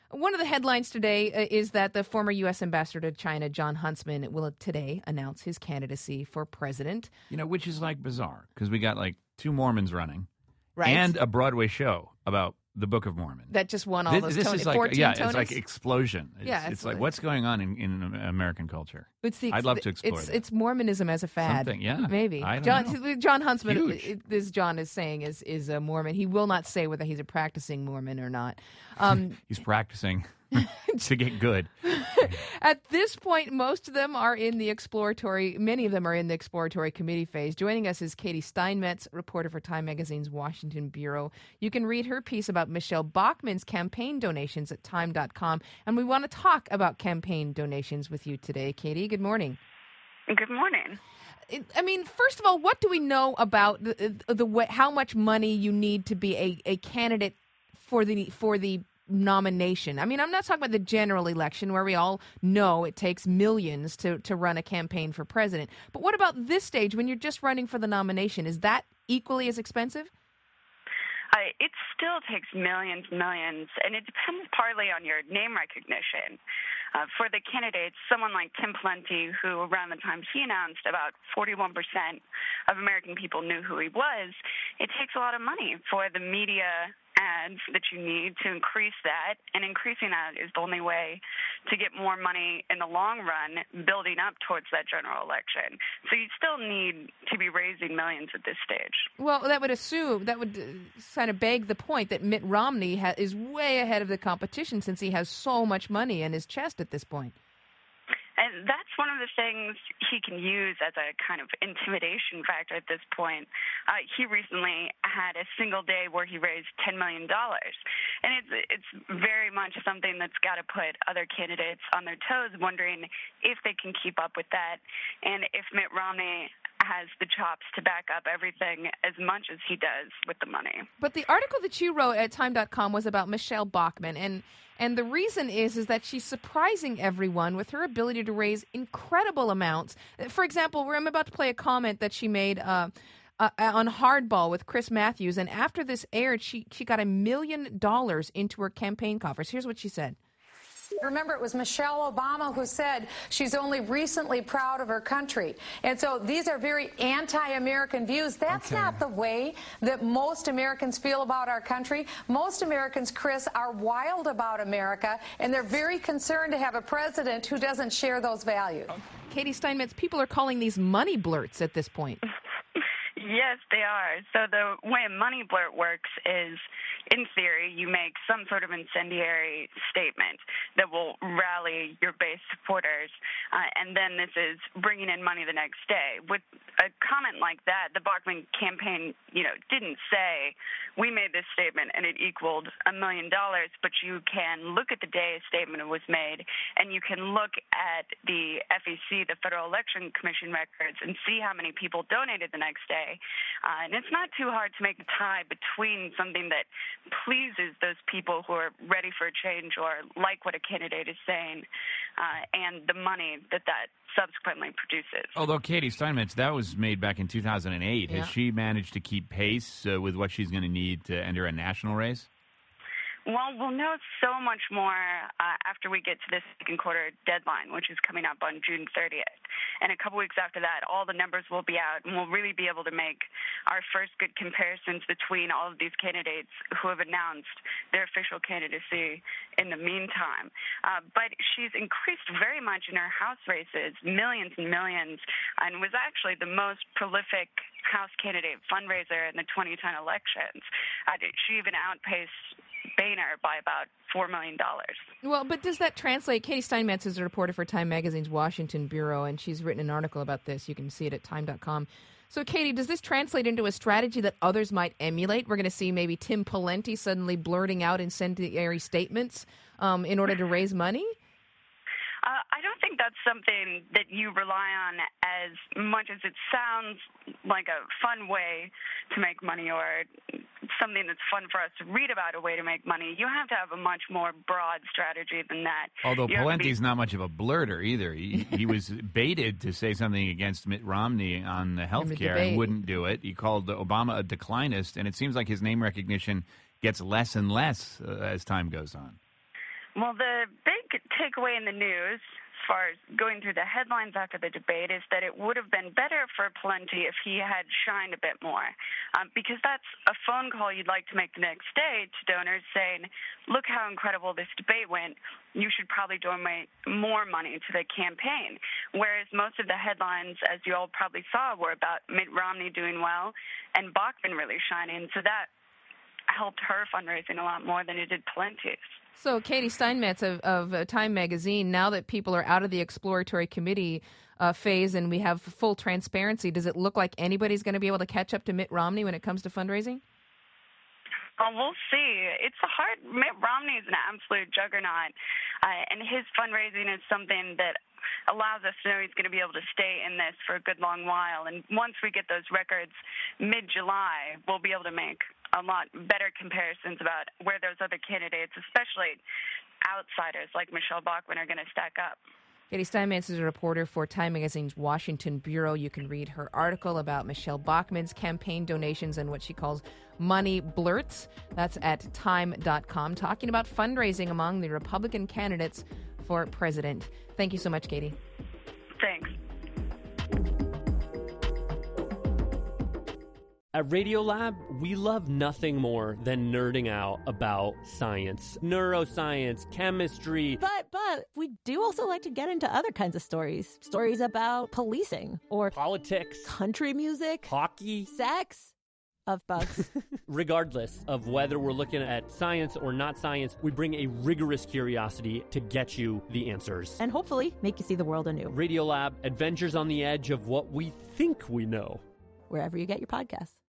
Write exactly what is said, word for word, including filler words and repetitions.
One of the headlines today uh, is that the former U S ambassador to China, John Huntsman, will today announce his candidacy for president. You know, which is like bizarre because we got like two Mormons running, right, and a Broadway show about the Book of Mormon that just won all this, those this Tony, is like, fourteen yeah, Tonys. It's like explosion. It's, yeah, it's, it's like what's going on in, in American culture. It's the, I'd love to explore it's, that. It's Mormonism as a fad. Something, yeah, maybe. I don't John know. John Huntsman, Huge. as John is saying, is is a Mormon. He will not say whether he's a practicing Mormon or not. Um, he's practicing to get good. At this point, most of them are in the exploratory, many of them are in the exploratory committee phase. Joining us is Katie Steinmetz, reporter for Time Magazine's Washington Bureau. You can read her piece about Michelle Bachmann's campaign donations at time dot com. And we want to talk about campaign donations with you today. Katie, good morning. Good morning. I mean, first of all, what do we know about the, the way, how much money you need to be a, a candidate for the for the nomination? I mean, I'm not talking about the general election where we all know it takes millions to, to run a campaign for president. But what about this stage when you're just running for the nomination? Is that equally as expensive? Uh, it still takes millions, millions, and it depends partly on your name recognition. Uh, for the candidates, someone like Tim Pawlenty, who around the time he announced about forty-one percent of American people knew who he was, it takes a lot of money for the media ads that you need to increase that, and increasing that is the only way to get more money in the long run building up towards that general election. So you still need to be raising millions at this stage. Well, that would assume, that would kind of beg the point that Mitt Romney ha- is way ahead of the competition since he has so much money in his chest at this point. And that's one of the things he can use as a kind of intimidation factor at this point. Uh, he recently had a single day where he raised ten million dollars. And it's it's very much something that's got to put other candidates on their toes, wondering if they can keep up with that and if Mitt Romney has the chops to back up everything as much as he does with the money. But the article that you wrote at time dot com was about Michelle Bachmann, and And the reason is is that she's surprising everyone with her ability to raise incredible amounts. For example, where I'm about to play a comment that she made uh, uh, on Hardball with Chris Matthews, and after this aired, she, she got a million dollars into her campaign coffers. Here's what she said. Remember, it was Michelle Obama who said she's only recently proud of her country. And so these are very anti-American views. That's okay. Not the way that most Americans feel about our country. Most Americans, Chris, are wild about America, and they're very concerned to have a president who doesn't share those values. Katie Steinmetz, people are calling these money blurts at this point. Yes, they are. So the way a money blurt works is, in theory, you make some sort of incendiary statement that will rally your base supporters, uh, and then this is bringing in money the next day. With a comment like that, the Bachmann campaign, you know, didn't say, we made this statement and it equaled a million dollars, but you can look at the day a statement was made, and you can look at the F E C, the Federal Election Commission records, and see how many people donated the next day. Uh, and it's not too hard to make a tie between something that pleases those people who are ready for a change or like what a candidate is saying uh, and the money that that subsequently produces. Although, Katie Steinmetz, that was made back in two thousand eight. Yeah. Has she managed to keep pace uh, with what she's going to need to enter a national race? Well, we'll know so much more uh, after we get to this second quarter deadline, which is coming up on June thirtieth. And a couple weeks after that, all the numbers will be out, and we'll really be able to make our first good comparisons between all of these candidates who have announced their official candidacy in the meantime. Uh, but she's increased very much in her House races, millions and millions, and was actually the most prolific House candidate fundraiser in the twenty ten elections. Uh, she even outpaced Boehner by about four million dollars. Well, but does that translate? Katie Steinmetz is a reporter for Time Magazine's Washington Bureau, and she's written an article about this. You can see it at time dot com. So, Katie, does this translate into a strategy that others might emulate? We're going to see maybe Tim Pawlenty suddenly blurting out incendiary statements um, in order to raise money? Uh, I don't think that's something that you rely on as much as it sounds like a fun way to make money or something that's fun for us to read about, a way to make money. You have to have a much more broad strategy than that. Although Pawlenty's be... not much of a blurter either. He, he was baited to say something against Mitt Romney on the health care and wouldn't do it. He called Obama a declinist, and it seems like his name recognition gets less and less uh, as time goes on. Well, the big takeaway in the news, as far as going through the headlines after the debate, is that it would have been better for Pawlenty if he had shined a bit more, um, because that's a phone call you'd like to make the next day to donors saying, look how incredible this debate went. You should probably donate more money to the campaign. Whereas most of the headlines, as you all probably saw, were about Mitt Romney doing well and Bachmann really shining. So that helped her fundraising a lot more than it did Pawlenty's. So, Katie Steinmetz of, of uh, Time Magazine, now that people are out of the exploratory committee uh, phase and we have full transparency, does it look like anybody's going to be able to catch up to Mitt Romney when it comes to fundraising? Well, we'll see. It's a hard. Mitt Romney is an absolute juggernaut, uh, and his fundraising is something that allows us to know he's going to be able to stay in this for a good long while. And once we get those records mid-July, we'll be able to make a lot better comparisons about where those other candidates, especially outsiders like Michelle Bachmann, are going to stack up. Katie Steinmetz is a reporter for Time Magazine's Washington Bureau. You can read her article about Michelle Bachmann's campaign donations and what she calls money blurts. That's at time dot com, talking about fundraising among the Republican candidates for president. Thank you so much, Katie. Thanks. At Radiolab, we love nothing more than nerding out about science, neuroscience, chemistry. But, but, we do also like to get into other kinds of stories. Stories about policing or politics, country music, hockey, sex, of bugs. Regardless of whether we're looking at science or not science, we bring a rigorous curiosity to get you the answers. And hopefully make you see the world anew. Radiolab, adventures on the edge of what we think we know. Wherever you get your podcasts.